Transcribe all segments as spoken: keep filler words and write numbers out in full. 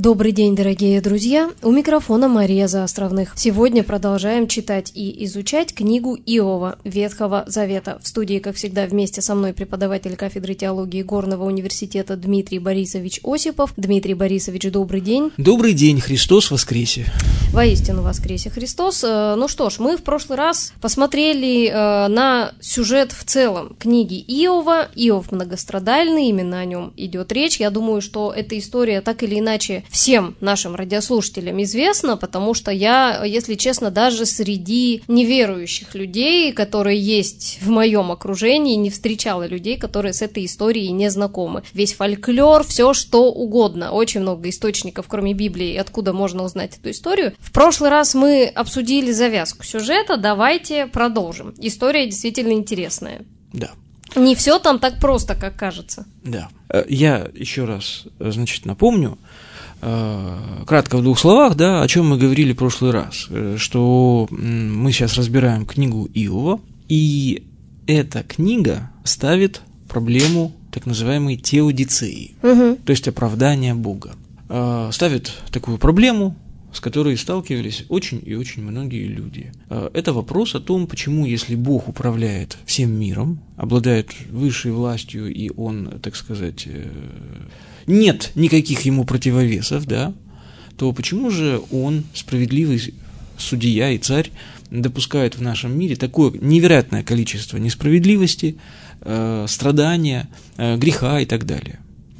Добрый день, дорогие друзья! У микрофона Мария Заостровных. Сегодня продолжаем читать и изучать книгу Иова Ветхого Завета. В студии, как всегда, вместе со мной преподаватель кафедры теологии Горного университета Дмитрий Борисович Осипов. Дмитрий Борисович, добрый день. Добрый день, Христос воскресе. Воистину воскресе Христос. Ну что ж, мы в прошлый раз посмотрели на сюжет в целом книги Иова. Иов многострадальный, именно о нем идет речь. Я думаю, что эта история так или иначе всем нашим радиослушателям известно, потому что я, если честно, даже среди неверующих людей, которые есть в моем окружении, не встречала людей, которые с этой историей не знакомы. Весь фольклор, все что угодно. Очень много источников, кроме Библии, откуда можно узнать эту историю. В прошлый раз мы обсудили завязку сюжета, давайте продолжим. История действительно интересная. Да. Не все там так просто, как кажется. Да. Я еще раз, значит, напомню, кратко в двух словах, да, о чем мы говорили в прошлый раз, что мы сейчас разбираем книгу Иова, и эта книга ставит проблему так называемой теодицеи, угу. то есть оправдания Бога. Ставит такую проблему, с которой сталкивались очень и очень многие люди. Это вопрос о том, почему, если Бог управляет всем миром, обладает высшей властью, и Он, так сказать, нет никаких ему противовесов, да, то почему же Он, справедливый судья и царь, допускает в нашем мире такое невероятное количество несправедливости, страдания, греха и так далее?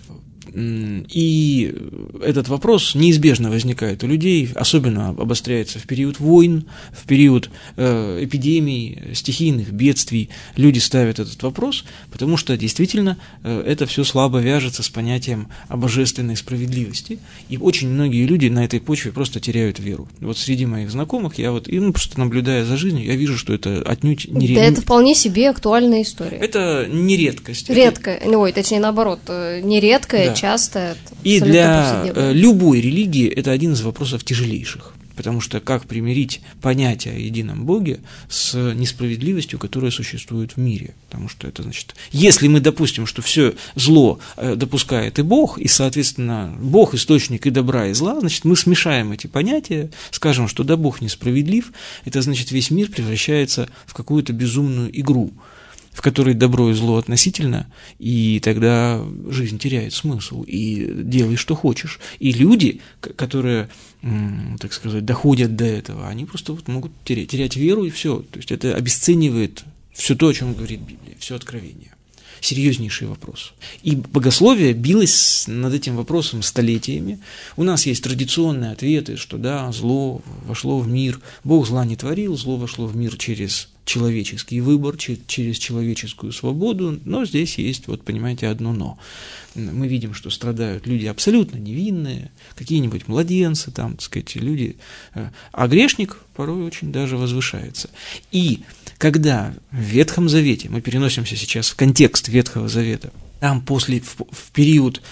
И этот вопрос неизбежно возникает у людей, особенно обостряется в период войн, в период э, эпидемий, стихийных бедствий. Люди ставят этот вопрос, потому что действительно э, это все слабо вяжется с понятием о божественной справедливости, и очень многие люди на этой почве просто теряют веру. Вот среди моих знакомых, я вот, и, ну, просто наблюдая за жизнью, я вижу, что это отнюдь не редкость. Да, это вполне себе актуальная история. Это не редкость. Редкая, это... ой, точнее наоборот, не редкая, да. Часто. И для любой религии это один из вопросов тяжелейших, потому что как примирить понятие о едином Боге с несправедливостью, которая существует в мире? Потому что это значит, если мы допустим, что все зло допускает и Бог, и, соответственно, Бог источник и добра, и зла, значит, мы смешаем эти понятия, скажем, что да, Бог несправедлив, это значит, весь мир превращается в какую-то безумную игру, в которой добро и зло относительно, и тогда жизнь теряет смысл, и делай, что хочешь. И люди, которые, так сказать, доходят до этого, они просто вот могут терять, терять веру, и все. То есть это обесценивает все то, о чем говорит Библия, все откровение. Серьезнейший вопрос. И богословие билось над этим вопросом столетиями. У нас есть традиционные ответы, что да, зло вошло в мир, Бог зла не творил, зло вошло в мир через человеческий выбор, через человеческую свободу, но здесь есть, вот понимаете, одно но. Мы видим, что страдают люди абсолютно невинные, какие-нибудь младенцы, там, так сказать, люди, а грешник порой очень даже возвышается. И когда в Ветхом Завете, мы переносимся сейчас в контекст Ветхого Завета, там после, в, в период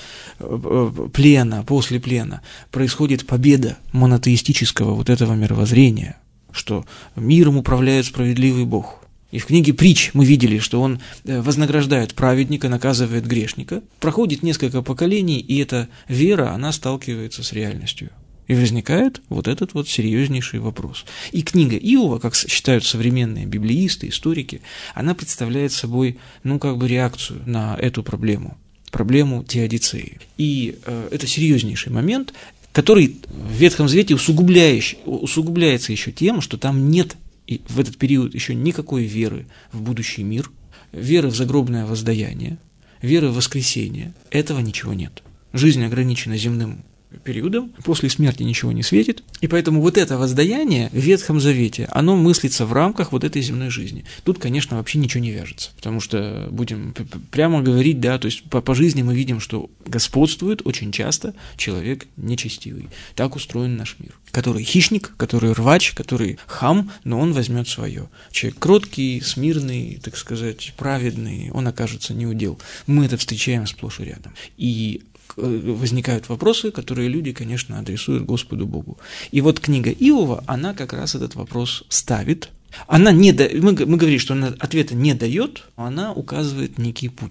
плена, после плена происходит победа монотеистического вот этого мировоззрения, что миром управляет справедливый Бог. И в книге Притч мы видели, что он вознаграждает праведника, наказывает грешника. Проходит несколько поколений, и эта вера, она сталкивается с реальностью. И возникает вот этот вот серьезнейший вопрос. И книга Иова, как считают современные библеисты, историки, она представляет собой, ну, как бы реакцию на эту проблему, проблему теодицеи. И э, это серьезнейший момент, который в Ветхом Завете усугубляется еще тем, что там нет в этот период еще никакой веры в будущий мир, веры в загробное воздаяние, веры в воскресение. Этого ничего нет. Жизнь ограничена земным периодом, после смерти ничего не светит, и поэтому вот это воздаяние в Ветхом Завете, оно мыслится в рамках вот этой земной жизни. Тут, конечно, вообще ничего не вяжется, потому что, будем прямо говорить, да, то есть по, по жизни мы видим, что господствует очень часто человек нечестивый. Так устроен наш мир, который хищник, который рвач, который хам, но он возьмет свое. Человек кроткий, смирный, так сказать, праведный, он окажется неудел. Мы это встречаем сплошь и рядом. И возникают вопросы, которые люди, конечно, адресуют Господу Богу. И вот книга Иова, она как раз этот вопрос ставит. Она не да... мы, мы говорим, что она ответа не дает, но она указывает некий путь.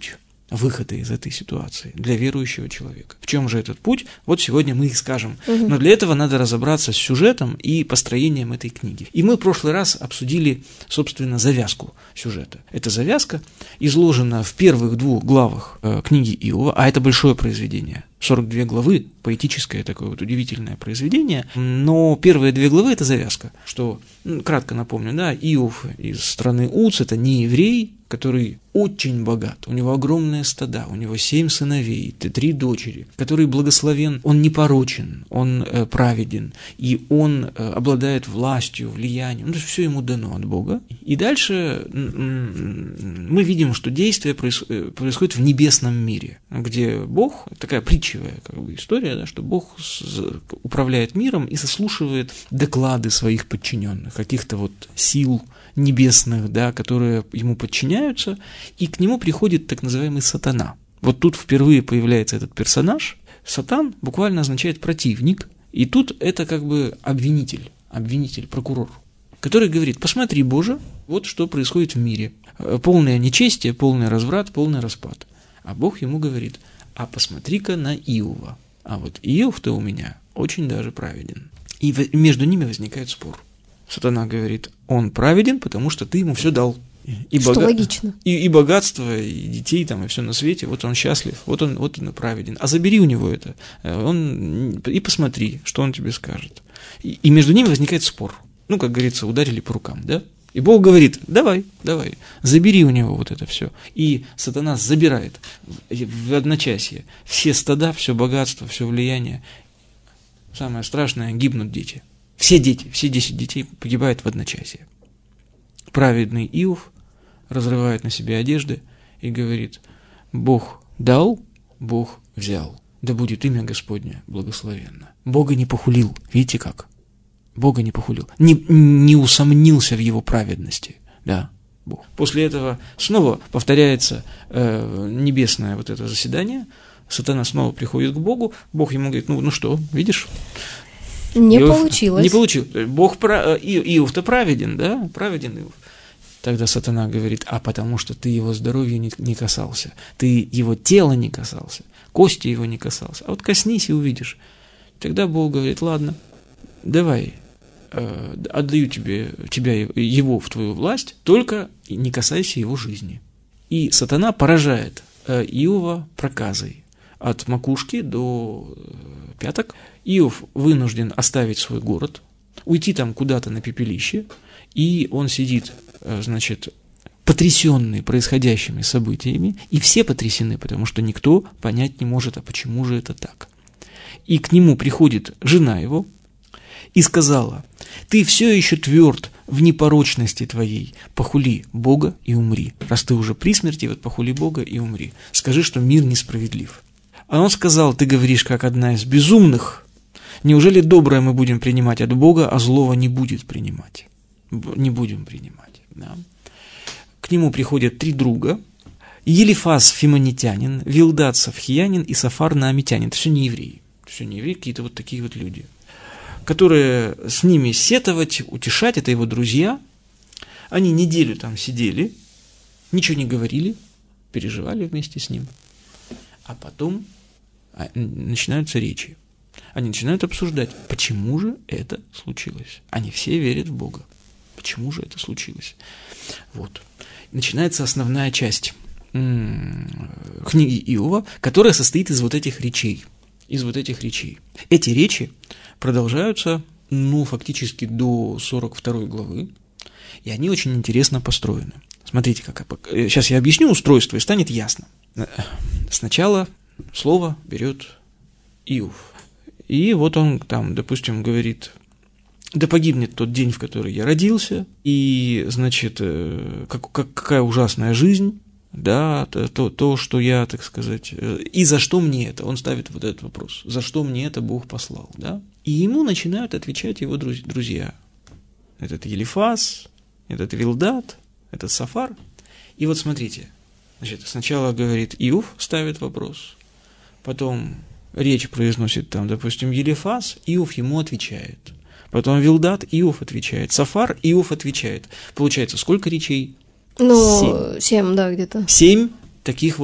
выхода из этой ситуации для верующего человека. В чем же этот путь? Вот сегодня мы и скажем. Угу. Но для этого надо разобраться с сюжетом и построением этой книги. И мы в прошлый раз обсудили, собственно, завязку сюжета. Эта завязка изложена в первых двух главах э, книги Иова, а это большое произведение. сорок две главы, поэтическое такое вот удивительное произведение, но первые две главы – это завязка, что, ну, кратко напомню, да, Иов из страны Уц – это не еврей, который очень богат, у него огромные стада, у него семь сыновей, три дочери, который благословен, он непорочен, он э, праведен, и он э, обладает властью, влиянием, ну, то есть все ему дано от Бога. И дальше мы видим, что действие происходит в небесном мире, где Бог, такая притчевая как бы история, да, что Бог управляет миром и сослушивает доклады своих подчиненных, каких-то вот сил небесных, да, которые ему подчиняются, и к нему приходит так называемый сатана. Вот тут впервые появляется этот персонаж. Сатан буквально означает противник, и тут это как бы обвинитель, обвинитель, прокурор, который говорит: посмотри, Боже, вот что происходит в мире. Полное нечестие, полный разврат, полный распад. А Бог ему говорит: а посмотри-ка на Иова. А вот Иов-то у меня очень даже праведен. И между ними возникает спор. Сатана говорит: он праведен, потому что ты ему все дал. И что бога... логично. И, и богатство, и детей, там, и все на свете. Вот он счастлив, вот он, вот он и праведен. А забери у него это. Он... И посмотри, что он тебе скажет. И, и между ними возникает спор. Ну, как говорится, ударили по рукам, да? И Бог говорит: давай, давай, забери у него вот это все. И сатана забирает в одночасье все стада, все богатство, все влияние. Самое страшное — гибнут дети. Все дети, все десять детей погибают в одночасье. Праведный Иов разрывает на себе одежды и говорит: Бог дал, Бог взял. Да будет имя Господне благословенно. Бога не похулил. Видите как? Бога не похулил. Не, не усомнился в его праведности. Да, Бог. После этого снова повторяется э, небесное вот это заседание. Сатана снова приходит к Богу. Бог ему говорит: ну, ну что, видишь? Не Иов, получилось. Не получилось. Бог, Иов-то праведен, да? Праведен Иов. Тогда сатана говорит: а потому что ты его здоровья не, не касался, ты его тела не касался, кости его не касался. А вот коснись и увидишь. Тогда Бог говорит: ладно, давай, э, отдаю тебе, тебя, его в твою власть, только не касайся его жизни. И сатана поражает э, Иова проказой от макушки до э, пяток. Иов вынужден оставить свой город, уйти там куда-то на пепелище, и он сидит, значит, потрясенный происходящими событиями, и все потрясены, потому что никто понять не может, а почему же это так. И к нему приходит жена его и сказала: ты все еще тверд в непорочности твоей, похули Бога и умри. Раз ты уже при смерти, вот похули Бога и умри. Скажи, что мир несправедлив. А он сказал: ты говоришь, как одна из безумных. Неужели доброе мы будем принимать от Бога, а злого не будет принимать? Не будем принимать. Да. К нему приходят три друга: Елифаз фимонитянин, Вилдат сафхиянин и Сафар наамитянин. Это все не евреи. Все не евреи, какие-то вот такие вот люди, которые с ними сетовать, утешать, это его друзья. Они неделю там сидели, ничего не говорили, переживали вместе с ним. А потом начинаются речи. Они начинают обсуждать, почему же это случилось. Они все верят в Бога. Почему же это случилось? Вот. Начинается основная часть книги Иова, которая состоит из вот этих речей. Из вот этих речей. Эти речи продолжаются, ну, фактически до сорок второй главы, и они очень интересно построены. Смотрите, как я... Сейчас я объясню устройство, и станет ясно. Сначала слово берет Иов. И вот он там, допустим, говорит: да погибнет тот день, в который я родился, и, значит, как, как, какая ужасная жизнь, да, то, то, что я, так сказать, и за что мне это? Он ставит вот этот вопрос: за что мне это Бог послал, да? И ему начинают отвечать его друзья. Этот Елифаз, этот Вилдат, этот Сафар. И вот смотрите, значит, сначала говорит Иов, ставит вопрос, потом речь произносит там, допустим, Елифаз, Иов ему отвечает. Потом Вилдат, Иов отвечает. Сафар, Иов отвечает. Получается, сколько речей? Ну, семь, семь, да, где-то. Семь таких вот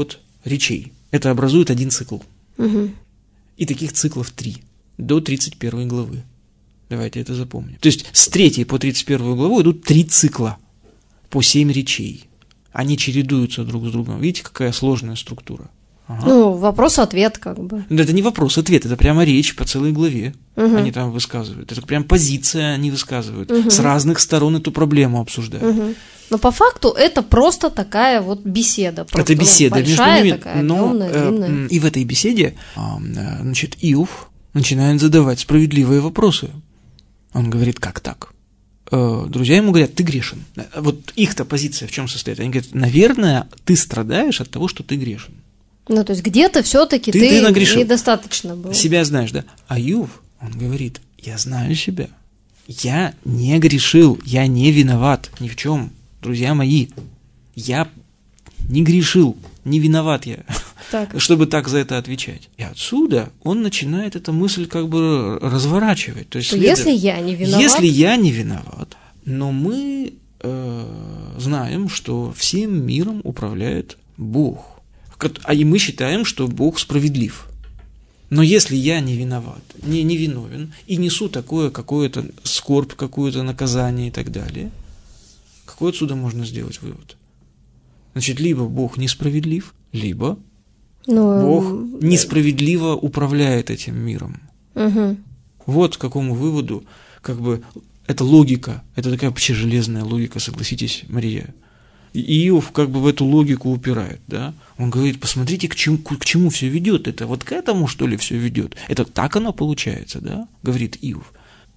речей. Это образует один цикл. Угу. И таких циклов три, до тридцать первой главы. Давайте это запомним. То есть с третьей по тридцать первую главу идут три цикла по семь речей. Они чередуются друг с другом. Видите, какая сложная структура? Ага. Ну, вопрос-ответ как бы. Это не вопрос-ответ, это прямо речь по целой главе. Угу. Они там высказывают. Это прям позиция они высказывают. Угу. С разных сторон эту проблему обсуждают. Угу. Но по факту это просто такая вот беседа. Просто, это беседа ну, большая между ними, такая, но объемная, длинная. Э, и в этой беседе, э, значит, Иов начинает задавать справедливые вопросы. Он говорит, как так? Э, друзья ему говорят, ты грешен. Вот их-то позиция в чем состоит? Они говорят, наверное, ты страдаешь от того, что ты грешен. Ну, то есть где-то все-таки ты, ты, ты недостаточно был. Себя знаешь, да? А Иов, он говорит, я знаю себя. Я не грешил, я не виноват ни в чем. Друзья мои, я не грешил, не виноват я, так. чтобы так за это отвечать. И отсюда он начинает эту мысль как бы разворачивать. То есть, То следует, если я не виноват... Если я не виноват, но мы э, знаем, что всем миром управляет Бог. А и мы считаем, что Бог справедлив. Но если я не виноват, не, не виновен, и несу такое какое-то скорбь, какое-то наказание и так далее, какой отсюда можно сделать вывод? Значит, либо Бог несправедлив, либо Но... Бог несправедливо управляет этим миром. Угу. Вот к какому выводу, как бы, это логика, это такая вообще железная логика, согласитесь, Мария. И Иов как бы в эту логику упирает, да? Он говорит, посмотрите, к чему, к чему все ведет. Это вот к этому, что ли, все ведет? Это так оно получается, да? Говорит Иов.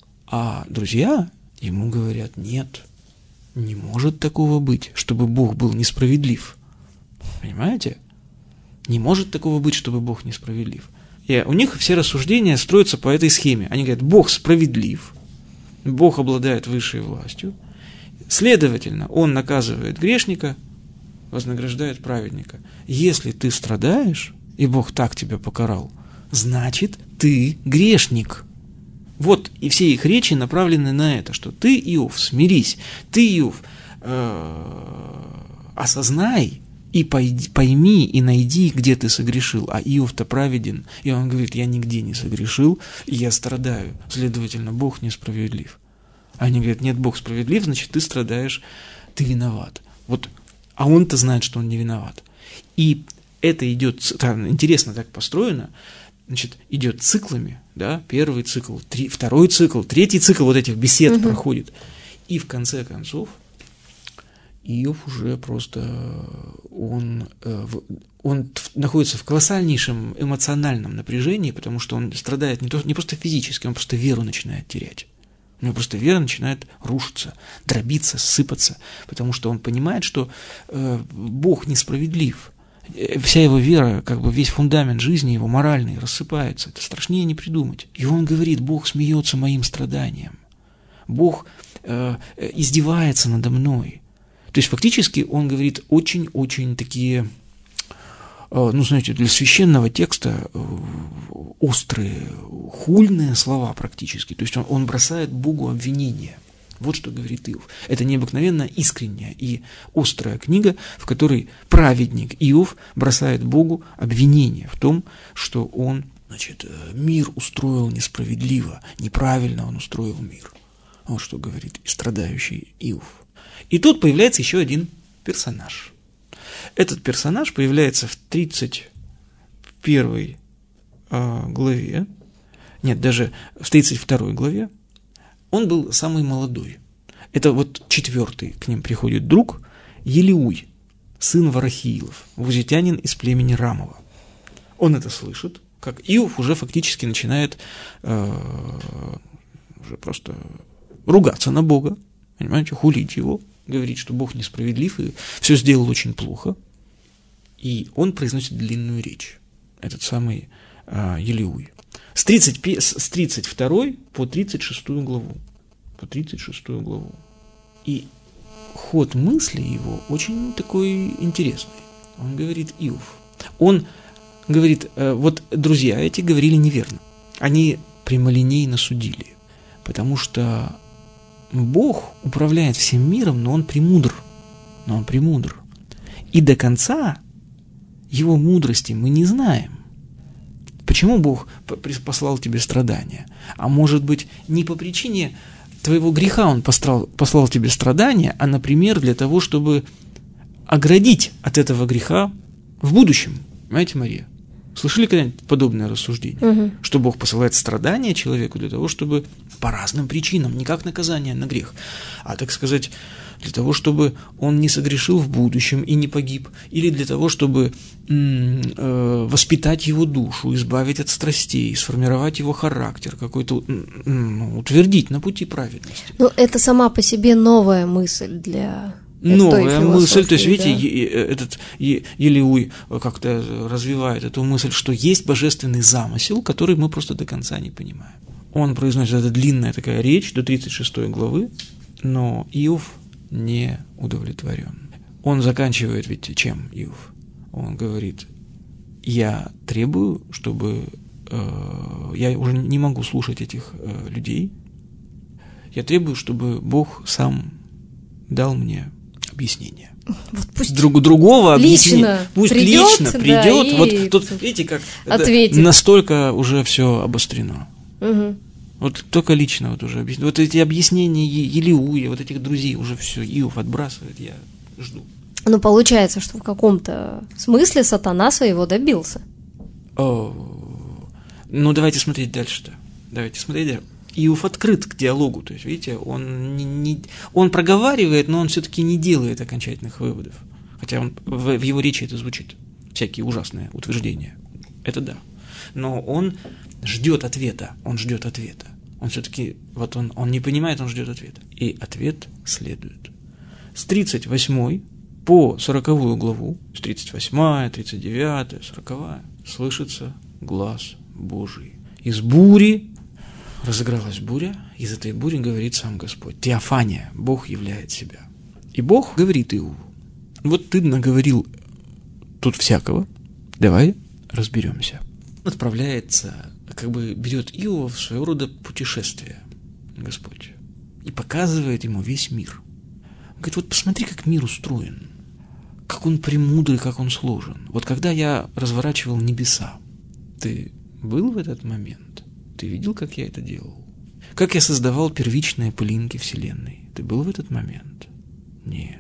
А друзья ему говорят, нет, не может такого быть, чтобы Бог был несправедлив. Понимаете? Не может такого быть, чтобы Бог несправедлив. И у них все рассуждения строятся по этой схеме. Они говорят, Бог справедлив, Бог обладает высшей властью, следовательно, Он наказывает грешника, вознаграждает праведника. Если ты страдаешь, и Бог так тебя покарал, значит, ты грешник. Вот и все их речи направлены на это, что ты, Иов, смирись, ты, Иов, э, осознай и пойди, пойми и найди, где ты согрешил. А Иов-то праведен, и он говорит, я нигде не согрешил, и я страдаю, следовательно, Бог несправедлив. Они говорят, нет, Бог справедлив, значит, ты страдаешь, ты виноват. Вот, а он-то знает, что он не виноват. И это идет, интересно так построено, значит, идет циклами, да, первый цикл, три, второй цикл, третий цикл вот этих бесед угу. проходит. И в конце концов Иов уже просто, он, он находится в колоссальнейшем эмоциональном напряжении, потому что он страдает не, то, не просто физически, он просто веру начинает терять. У него просто вера начинает рушиться, дробиться, сыпаться, потому что он понимает, что э, Бог несправедлив. Вся его вера, как бы весь фундамент жизни его моральный рассыпается. Это страшнее не придумать. И он говорит, Бог смеется моим страданием. Бог э, издевается надо мной. То есть фактически он говорит очень-очень такие, э, ну знаете, для священного текста э, острые, хульные слова практически. То есть он, он бросает Богу обвинения. Вот что говорит Иов. Это необыкновенно искренняя и острая книга, в которой праведник Иов бросает Богу обвинение в том, что он, значит, мир устроил несправедливо, неправильно он устроил мир. Вот что говорит страдающий Иов. И тут появляется еще один персонаж. Этот персонаж появляется в тридцать первой э, главе, нет, даже в тридцать второй главе. Он был самый молодой. Это вот четвертый к ним приходит друг Елиуй, сын Варахиилов, вузитянин из племени Рамова. Он это слышит, как Иов уже фактически начинает э, уже просто ругаться на Бога, понимаете, хулить его, говорить, что Бог несправедлив и все сделал очень плохо. И он произносит длинную речь, этот самый э, Елиуй. С, тридцать, с тридцать второй по тридцать шестую главу. По тридцать шестую главу. И ход мысли его очень такой интересный. Он говорит, Иов. Он говорит, вот друзья эти говорили неверно. Они прямолинейно судили. Потому что Бог управляет всем миром, но он премудр. Но он премудр. И до конца Его мудрости мы не знаем. Почему Бог послал тебе страдания? А может быть, не по причине твоего греха Он послал, послал тебе страдания, а, например, для того, чтобы оградить от этого греха в будущем. Понимаете, Мария? Слышали когда-нибудь подобное рассуждение? Угу. Что Бог посылает страдания человеку для того, чтобы по разным причинам, не как наказание на грех, а, так сказать, для того, чтобы он не согрешил в будущем и не погиб, или для того, чтобы м- э, воспитать его душу, избавить от страстей, сформировать его характер, какой-то м- утвердить на пути праведности. Ну, это сама по себе новая мысль для... Новая мысль, то есть, видите, да. этот Елеуй как-то развивает эту мысль, что есть божественный замысел, который мы просто до конца не понимаем. Он произносит эту длинная такая речь до тридцать шестой главы, но Иов не удовлетворен. Он заканчивает ведь чем, Иов? Он говорит: я требую, чтобы... Э, я уже не могу слушать этих э, людей. Я требую, чтобы Бог сам дал мне объяснение. Вот пусть Друг, другого объяснения. Пусть придет, лично придет. Да, вот тут, видите, как ответит. Настолько уже все обострено. Угу. Вот только лично вот уже объяснение. Вот эти объяснения Елеуя, вот этих друзей уже все, Иов отбрасывает, я жду. Ну, получается, что в каком-то смысле сатана своего добился. О, ну, давайте смотреть дальше-то. Давайте смотреть дальше. Иов открыт к диалогу, то есть, видите, он, не, не, он проговаривает, но он все-таки не делает окончательных выводов. Хотя он, в, в его речи это звучит, всякие ужасные утверждения. Это да. Но он ждет ответа, он ждет ответа. Он все-таки, вот он, он не понимает, он ждет ответа. И ответ следует. С тридцать восьмой по сороковую главу, с тридцать восьмая, тридцать девятая, сороковая, слышится глас Божий. Из бури разыгралась буря, из этой бури говорит сам Господь. Теофания, Бог являет себя. И Бог говорит Иову: вот ты наговорил тут всякого, давай разберемся. Он отправляется, как бы берет Иова в своего рода путешествие, Господь, и показывает ему весь мир. Он говорит: вот посмотри, как мир устроен, как он премудрый, как он сложен. Вот когда я разворачивал небеса, ты был в этот момент? Ты видел, как я это делал? Как я создавал первичные пылинки Вселенной? Ты был в этот момент? Нет.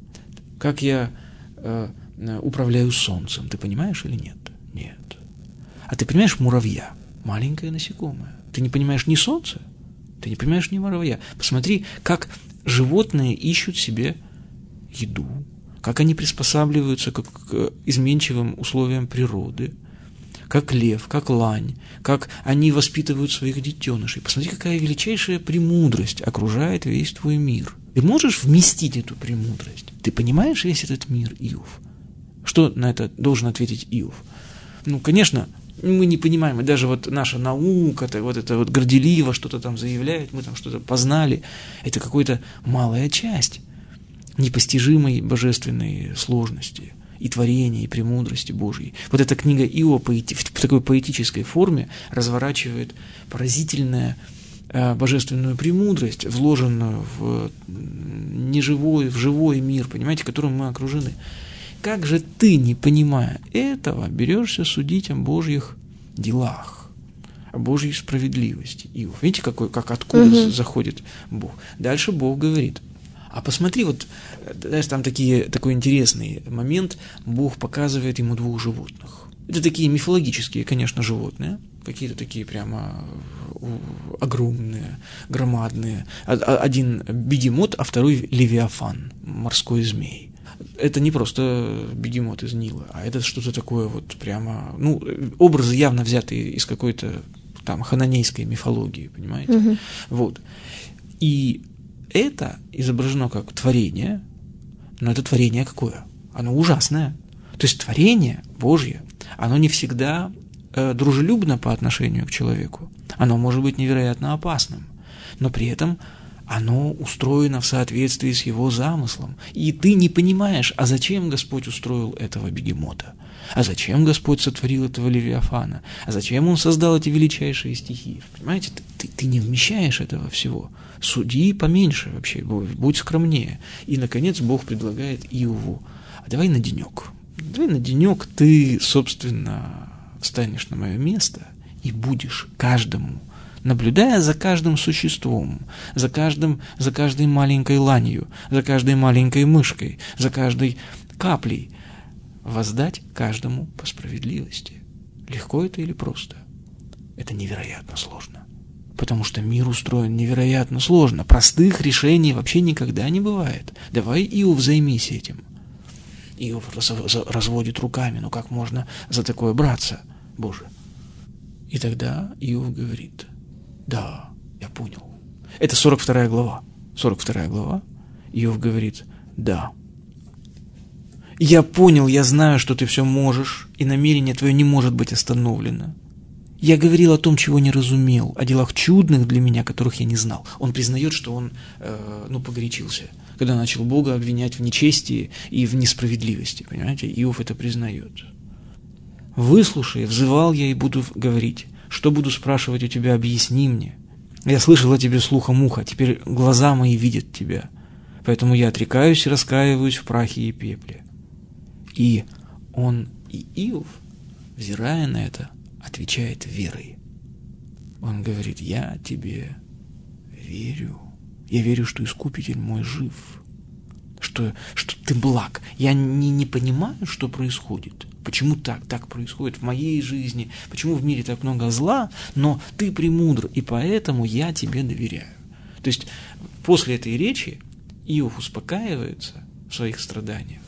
Как я э, управляю Солнцем? Ты понимаешь или нет? Нет. А ты понимаешь муравья? Маленькое насекомое. Ты не понимаешь ни Солнца? Ты не понимаешь ни муравья? Посмотри, как животные ищут себе еду, как они приспосабливаются к, к изменчивым условиям природы, как лев, как лань, как они воспитывают своих детенышей. Посмотри, какая величайшая премудрость окружает весь твой мир. Ты можешь вместить эту премудрость? Ты понимаешь весь этот мир, Иов? Что на это должен ответить Иов? Ну, конечно, мы не понимаем, и даже вот наша наука, вот это вот горделиво что-то там заявляет, мы там что-то познали, это какая-то малая часть непостижимой божественной сложности и творения, и премудрости Божьей. Вот эта книга Иова в такой поэтической форме разворачивает поразительную э, божественную премудрость, вложенную в неживой, в живой мир, понимаете, которым мы окружены. Как же ты, не понимая этого, берешься судить о Божьих делах, о Божьей справедливости? Иов. Видите, какой, как откуда угу. заходит Бог? Дальше Бог говорит: а посмотри, вот, знаешь, там такие, такой интересный момент, Бог показывает ему двух животных. Это такие мифологические, конечно, животные, какие-то такие прямо огромные, громадные. Один бегемот, а второй левиафан, морской змей. Это не просто бегемот из Нила, а это что-то такое вот прямо, ну, образы явно взятые из какой-то там хананейской мифологии, понимаете? Угу. Вот. И это изображено как творение, но это творение какое? Оно ужасное. То есть творение Божье, оно не всегда э, дружелюбно по отношению к человеку. Оно может быть невероятно опасным, но при этом оно устроено в соответствии с его замыслом. И ты не понимаешь, а зачем Господь устроил этого бегемота? А зачем Господь сотворил этого левиафана? А зачем Он создал эти величайшие стихии? Понимаете, ты, ты, ты не вмещаешь этого всего. Суди поменьше вообще, будь скромнее. И, наконец, Бог предлагает Иову: а давай на денек, давай на денек ты, собственно, встанешь на мое место и будешь каждому, наблюдая за каждым существом, за, каждым, за каждой маленькой ланью, за каждой маленькой мышкой, за каждой каплей, воздать каждому по справедливости. Легко это или просто? Это невероятно сложно. Потому что мир устроен невероятно сложно. Простых решений вообще никогда не бывает. Давай, Иов, займись этим. Иов разводит руками. Ну как можно за такое браться, Боже? И тогда Иов говорит: да, я понял. Это сорок вторая глава. сорок вторая глава. Иов говорит: да. Я понял, я знаю, что ты все можешь, и намерение твое не может быть остановлено. Я говорил о том, чего не разумел, о делах чудных для меня, которых я не знал. Он признает, что он, э, ну, погорячился, когда начал Бога обвинять в нечестии и в несправедливости, понимаете? Иов это признает. «Выслушай, взывал я и буду говорить. Что буду спрашивать у тебя, объясни мне. Я слышал о тебе слухом уха, теперь глаза мои видят тебя. Поэтому я отрекаюсь и раскаиваюсь в прахе и пепле». И он, и Иов, взирая на это, отвечает верой. Он говорит: я тебе верю. Я верю, что Искупитель мой жив, что, что ты благ. Я не, не понимаю, что происходит, почему так, так происходит в моей жизни, почему в мире так много зла, но ты премудр, и поэтому я тебе доверяю. То есть после этой речи Иов успокаивается в своих страданиях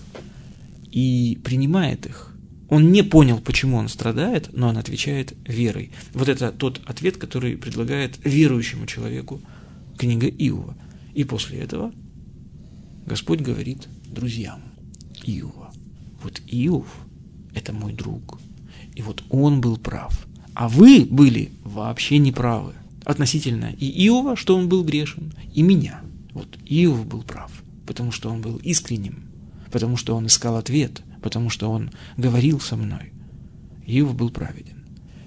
и принимает их. Он не понял, почему он страдает, но он отвечает верой. Вот это тот ответ, который предлагает верующему человеку книга Иова. И после этого Господь говорит друзьям Иова: вот Иов – это мой друг, и вот он был прав, а вы были вообще неправы относительно и Иова, что он был грешен, и меня. Вот Иов был прав, потому что он был искренним, потому что он искал ответ, потому что он говорил со мной. Иов был праведен.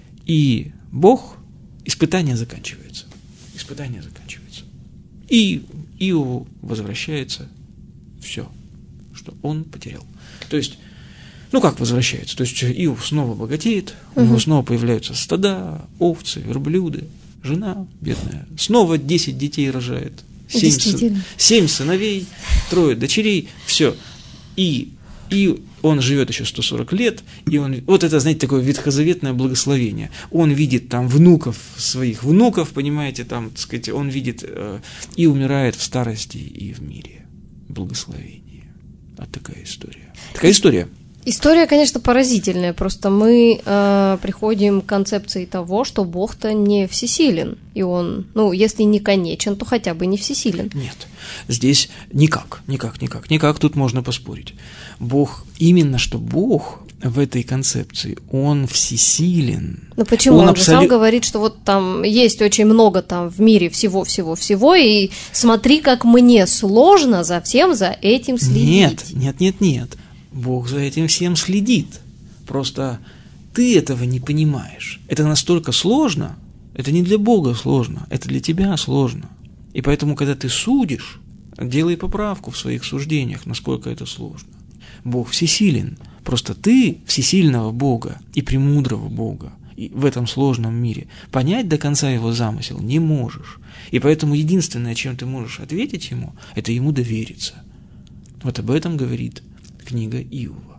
И Бог, испытание заканчивается. Испытание заканчивается. И Иову возвращается все, что он потерял. То есть, ну как возвращается? То есть Иов снова богатеет, у него снова появляются стада, овцы, верблюды, жена бедная, снова десять детей рожает, семь, сын, семь сыновей, трое дочерей, все. И, и он живет еще сто сорок лет, и он, вот это, знаете, такое ветхозаветное благословение. Он видит там внуков, своих внуков, понимаете, там, так сказать, он видит э, и умирает в старости и в мире. Благословение. Вот такая история. Такая история. История, конечно, поразительная, просто мы э, приходим к концепции того, что Бог-то не всесилен, и Он, ну, если не конечен, то хотя бы не всесилен. Нет, здесь никак, никак, никак, никак тут можно поспорить. Бог, именно что Бог в этой концепции, Он всесилен. Ну почему? Он, Он абсолют... же сам говорит, что вот там есть очень много там в мире всего-всего-всего, и смотри, как мне сложно за всем за этим следить. Нет, нет, нет, нет. Бог за этим всем следит. Просто ты этого не понимаешь. Это настолько сложно, это не для Бога сложно, это для тебя сложно. И поэтому, когда ты судишь, делай поправку в своих суждениях, насколько это сложно. Бог всесилен. Просто ты всесильного Бога и премудрого Бога и в этом сложном мире понять до конца его замысел не можешь. И поэтому единственное, чем ты можешь ответить ему, это ему довериться. Вот об этом говорит книга Иова.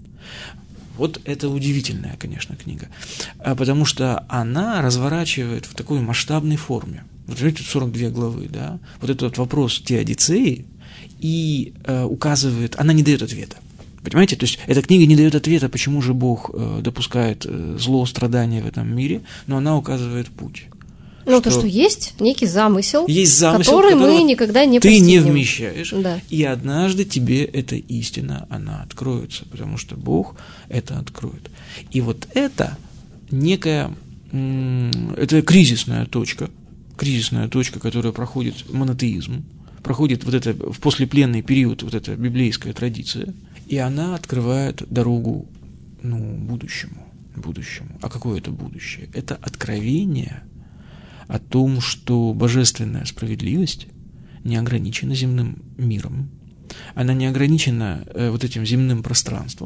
Вот это удивительная, конечно, книга, потому что она разворачивает в такой масштабной форме. Вот видите, сорок две главы, да, вот этот вопрос теодицеи и э, указывает, она не дает ответа. Понимаете, то есть эта книга не дает ответа, почему же Бог э, допускает э, зло, страдания в этом мире, но она указывает путь. Ну, что то, что есть некий замысел, есть замысел который мы никогда не ты постигнем. не вмещаешь, да. И однажды тебе эта истина, она откроется, потому что Бог это откроет. И вот это некая, это кризисная точка, кризисная точка, которая проходит монотеизм, проходит вот это в послепленный период, вот эта библейская традиция, и она открывает дорогу, ну, будущему, будущему. А какое это будущее? Это откровение о том, что божественная справедливость не ограничена земным миром, она не ограничена э, вот этим земным пространством,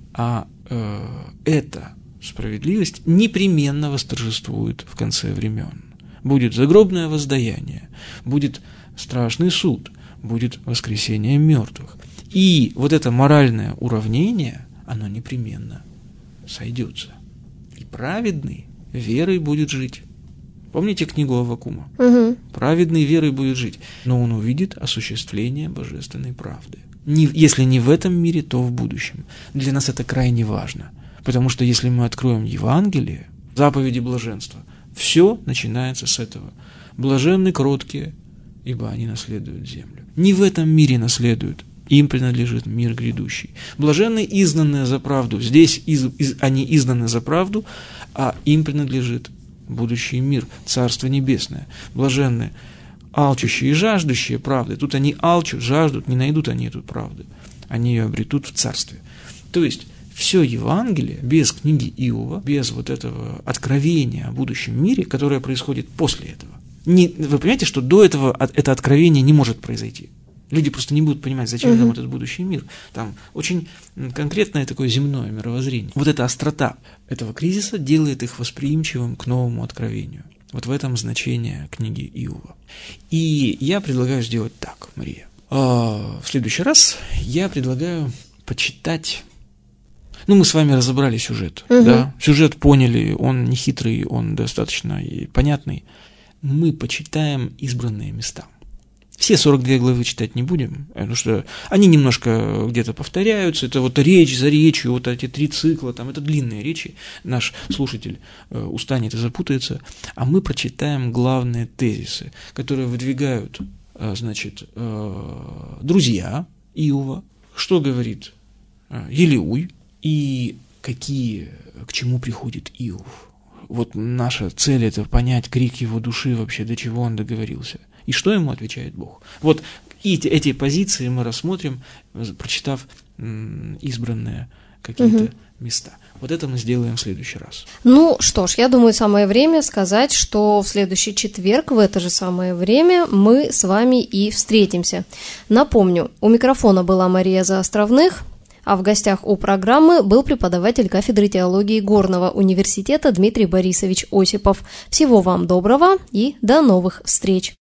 А э, эта справедливость непременно восторжествует в конце времен. Будет загробное воздаяние, будет страшный суд, будет воскресение мертвых. И вот это моральное уравнение, оно непременно сойдется. И праведный верой будет жить. Помните книгу Аввакума? Угу. Праведный верой будет жить, но он увидит осуществление божественной правды. Не, если не в этом мире, то в будущем. Для нас это крайне важно, потому что если мы откроем Евангелие, заповеди блаженства, все начинается с этого. Блаженны кроткие, ибо они наследуют землю. Не в этом мире наследуют, им принадлежит мир грядущий. Блаженны изгнанные за правду, здесь из, из, они изгнаны за правду, а им принадлежит будущий мир, Царство Небесное. Блаженны алчущие и жаждущие правды, тут они алчут, жаждут, не найдут они эту правду, они ее обретут в Царстве. То есть, все Евангелие без книги Иова, без вот этого откровения о будущем мире, которое происходит после этого. Не, вы понимаете, что до этого это откровение не может произойти. Люди просто не будут понимать, зачем нам этот будущий мир. Там очень конкретное такое земное мировоззрение. Вот эта острота этого кризиса делает их восприимчивым к новому откровению. Вот в этом значение книги Иова. И я предлагаю сделать так, Мария. В следующий раз я предлагаю почитать. Ну, мы с вами разобрали сюжет, угу. да? Сюжет поняли, он не хитрый, он достаточно понятный. Мы почитаем избранные места. Все сорок две главы читать не будем, потому что они немножко где-то повторяются. Это вот речь за речью, вот эти три цикла, там, это длинные речи. Наш слушатель э, устанет и запутается. А мы прочитаем главные тезисы, которые выдвигают, э, значит, э, друзья Иова, что говорит э, Елеуй, и какие, к чему приходит Иов. Вот наша цель – это понять крик его души вообще, до чего он договорился. И что ему отвечает Бог. Вот эти, эти позиции мы рассмотрим, прочитав м, избранные какие-то угу. места. Вот это мы сделаем в следующий раз. Ну что ж, я думаю, самое время сказать, что в следующий четверг в это же самое время мы с вами и встретимся. Напомню, у микрофона была Мария Заостровных, а в гостях у программы был преподаватель кафедры теологии Горного университета Дмитрий Борисович Осипов. Всего вам доброго и до новых встреч!